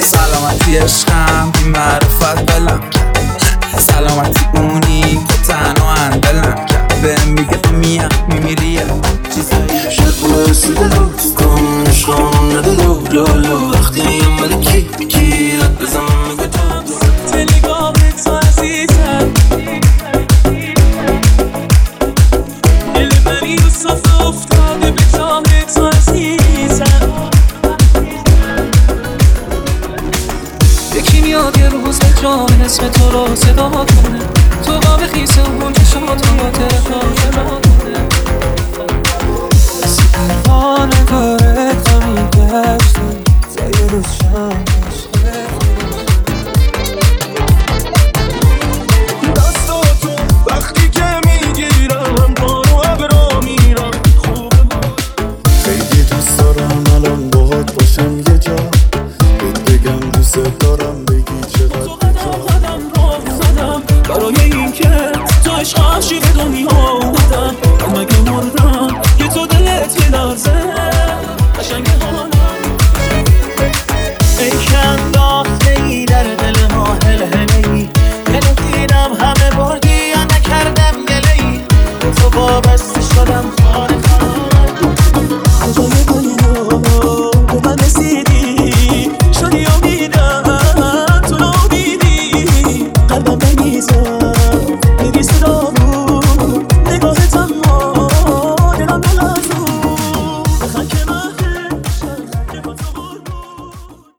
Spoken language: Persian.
سلامتی عشقم بی معرفت دلم کرد، سلامتی اونی که تنها اندلم کرد. بهم میگه تو میمیری چیزایی شب رسیده رو کن عشقم ندلو لولو وقتی اومده کی رد بزن میگه تو تلگامت تو عزیزم دل منی رو صفحه افتاده به جام تو عزیزم. یکی میاد یه روز جام اسم تو رو صدا کنه، تو قاب خیسه اون چشمات رو خاطره کنه. پروانه داره تا میگشتم تا یه روز شمش دستاتو وقتی که میگیرم بارو ابرا میرم خوبه خیلی دوست دارم الان باهات باشم یه جا بگم دوست دارم بگی چقدر تو قدم راه زدم برای این که تو عشق عشق دنیا اومدم. مگه مردم که تو دلت بلرزه قشنگ حالم ای که انداخته ای در دل ما هلهله ای دلو دیدم همه بردی یا نکردم گله ای تو وابسته شدم